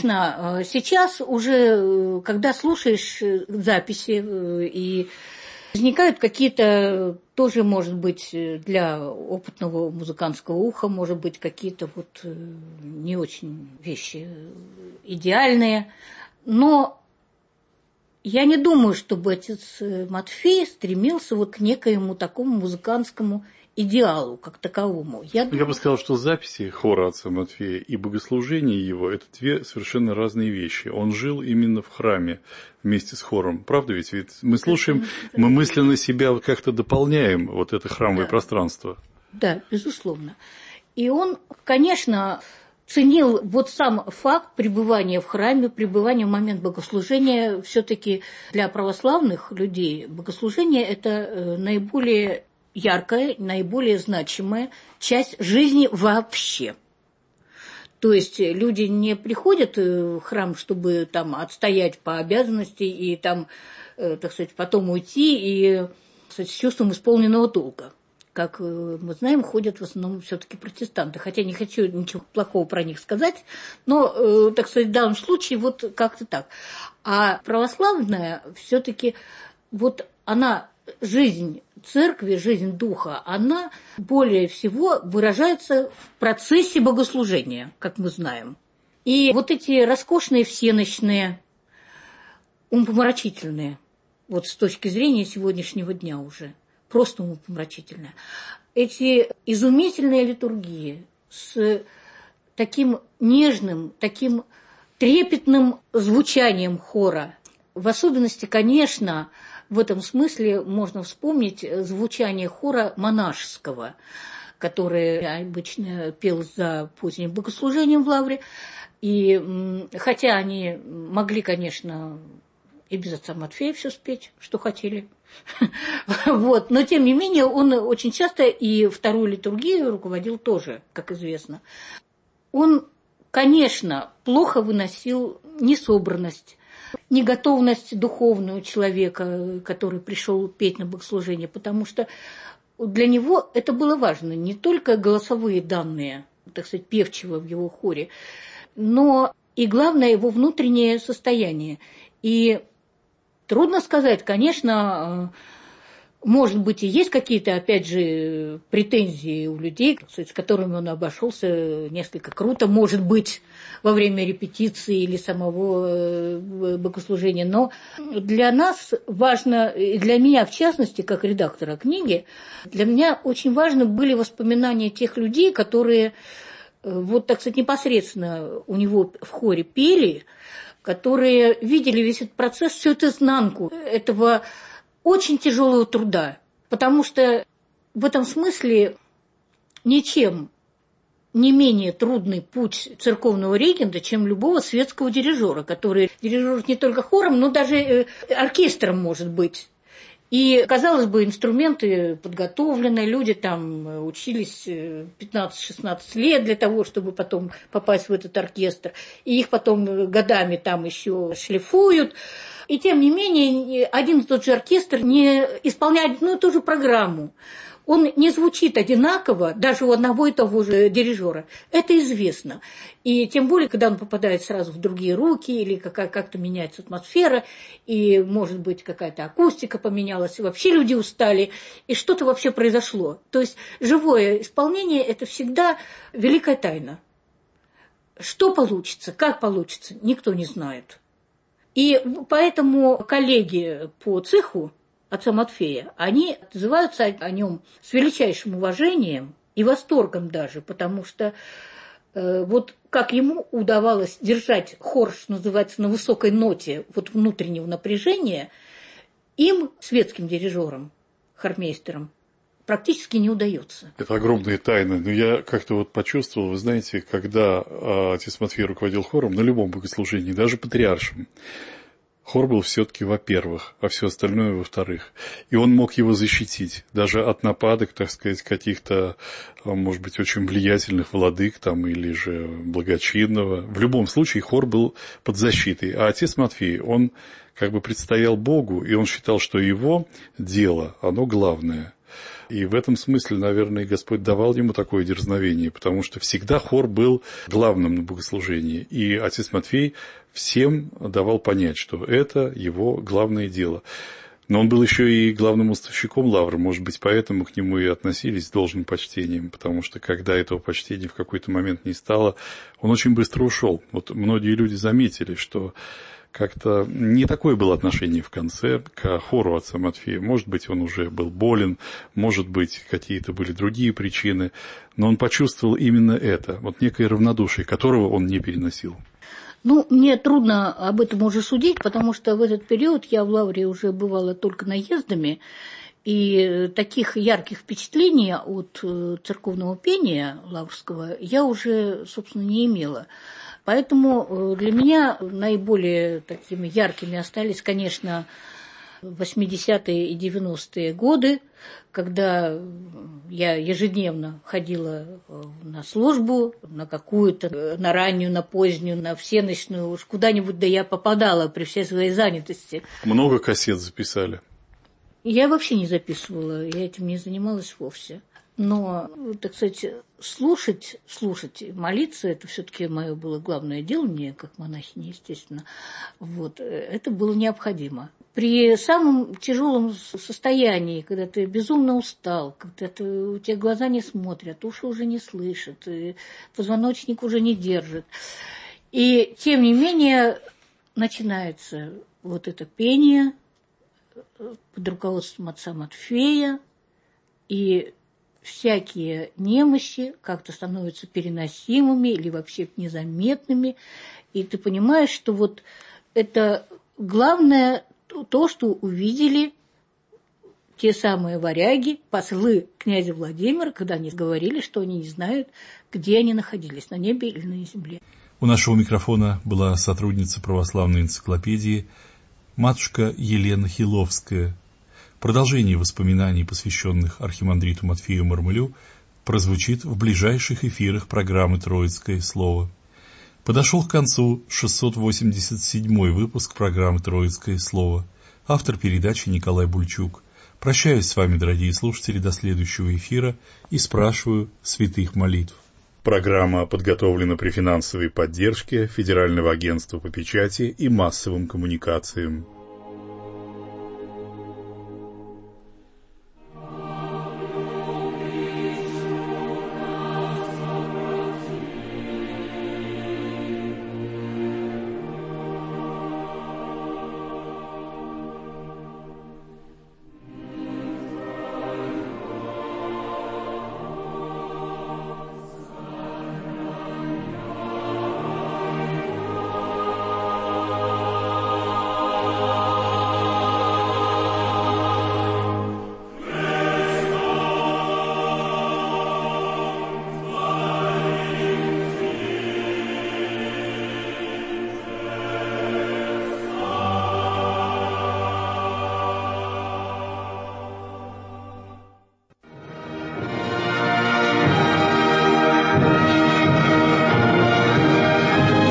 конечно, сейчас уже, когда слушаешь записи и Возникают какие-то, тоже, может быть, для опытного музыкантского уха, может быть, какие-то вот не очень вещи идеальные. Но я не думаю, чтобы отец Матфей стремился вот к некоему такому музыкантскому идеалу как таковому. Я, Я бы сказал, что записи хора отца Матфея и богослужение его – это две совершенно разные вещи. Он жил именно в храме вместе с хором. Правда ведь? Ведь мы слушаем, мы мысленно себя как-то дополняем, вот это храмовое да. пространство. Да, безусловно. И он, конечно, ценил вот сам факт пребывания в храме, пребывания в момент богослужения. Все-таки для православных людей богослужение – это наиболее яркая, наиболее значимая часть жизни вообще. То есть люди не приходят в храм, чтобы там отстоять по обязанности и там, так сказать, потом уйти и, кстати, с чувством исполненного долга. Как мы знаем, ходят в основном все-таки протестанты. Хотя не хочу ничего плохого про них сказать, но, так сказать, в данном случае вот как-то так. А православная все-таки вот она, жизнь церкви, жизнь духа, она более всего выражается в процессе богослужения, как мы знаем. И вот эти роскошные всенощные, умопомрачительные, вот с точки зрения сегодняшнего дня уже, просто умопомрачительные, эти изумительные литургии с таким нежным, таким трепетным звучанием хора, в особенности, конечно, в этом смысле можно вспомнить звучание хора монашеского, который обычно пел за поздним богослужением в лавре. И хотя они могли, конечно, и без отца Матфея все спеть, что хотели, вот, но тем не менее он очень часто и вторую литургию руководил тоже, как известно. Он, конечно, плохо выносил несобранность, неготовность духовную человека, который пришел петь на богослужение, потому что для него это было важно, не только голосовые данные, так сказать, певчего в его хоре, но и главное его внутреннее состояние. И трудно сказать, конечно, может быть, и есть какие-то, опять же, претензии у людей, с которыми он обошелся несколько круто, может быть, во время репетиции или самого богослужения. Но для нас важно, и для меня в частности, как редактора книги, для меня очень важны были воспоминания тех людей, которые, вот, так сказать, непосредственно у него в хоре пели, которые видели весь этот процесс, всю эту изнанку этого очень тяжелого труда, потому что в этом смысле ничем не менее трудный путь церковного регента, чем любого светского дирижера, который дирижирует не только хором, но даже оркестром, может быть. И, казалось бы, инструменты подготовлены, люди там учились пятнадцать-шестнадцать лет для того, чтобы потом попасть в этот оркестр, и их потом годами там еще шлифуют. И тем не менее, один и тот же оркестр не исполняет одну и ту же программу. Он не звучит одинаково даже у одного и того же дирижера. Это известно. И тем более, когда он попадает сразу в другие руки, или как-то меняется атмосфера, и, может быть, какая-то акустика поменялась, и вообще люди устали, и что-то вообще произошло. То есть живое исполнение – это всегда великая тайна. Что получится, как получится, никто не знает. И поэтому коллеги по цеху отца Матфея, они отзываются о нем с величайшим уважением и восторгом даже, потому что э, вот как ему удавалось держать хор, что называется, на высокой ноте вот внутреннего напряжения, им, светским дирижерам, хормейстерам, практически не удается. Это огромная тайна. Но я как-то вот почувствовал, вы знаете, когда отец Матфей руководил хором на любом богослужении, даже патриаршем, хор был все-таки во-первых, а все остальное во-вторых. И он мог его защитить даже от нападок, так сказать, каких-то, может быть, очень влиятельных владык там, или же благочинного. В любом случае хор был под защитой. А отец Матфей, он как бы предстоял Богу, и он считал, что его дело, оно главное. И в этом смысле, наверное, Господь давал ему такое дерзновение, потому что всегда хор был главным на богослужении. И отец Матфей всем давал понять, что это его главное дело. Но он был еще и главным уставщиком лавры, может быть, поэтому к нему и относились с должным почтением, потому что когда этого почтения в какой-то момент не стало, он очень быстро ушел. Вот многие люди заметили, что как-то не такое было отношение в конце к хору отца Матфея. Может быть, он уже был болен, может быть, какие-то были другие причины, но он почувствовал именно это, вот некое равнодушие, которого он не переносил. Ну, мне трудно об этом уже судить, потому что в этот период я в лавре уже бывала только наездами, и таких ярких впечатлений от церковного пения лаврского я уже, собственно, не имела. Поэтому для меня наиболее такими яркими остались, конечно, восьмидесятые и девяностые годы, когда я ежедневно ходила на службу, на какую-то, на раннюю, на позднюю, на всеночную, уж куда-нибудь, да я попадала при всей своей занятости. Много кассет записали? Я вообще не записывала, я этим не занималась вовсе. Но, так сказать, слушать, слушать, молиться, это все-таки мое было главное дело, мне как монахине, естественно, вот, это было необходимо. При самом тяжелом состоянии, когда ты безумно устал, когда ты, у тебя глаза не смотрят, уши уже не слышат, позвоночник уже не держит, и тем не менее начинается вот это пение под руководством отца Матфея, и всякие немощи как-то становятся переносимыми или вообще незаметными, и ты понимаешь, что вот это главное то, что увидели те самые варяги, послы князя Владимира, когда они говорили, что они не знают, где они находились, на небе или на земле. У нашего микрофона была сотрудница православной энциклопедии матушка Елена Хиловская. Продолжение воспоминаний, посвященных архимандриту Матфею Мармылю, прозвучит в ближайших эфирах программы «Троицкое слово». Подошел к концу шестьсот восемьдесят седьмой выпуск программы «Троицкое слово». Автор передачи Николай Бульчук. Прощаюсь с вами, дорогие слушатели, до следующего эфира и спрашиваю святых молитв. Программа подготовлена при финансовой поддержке Федерального агентства по печати и массовым коммуникациям.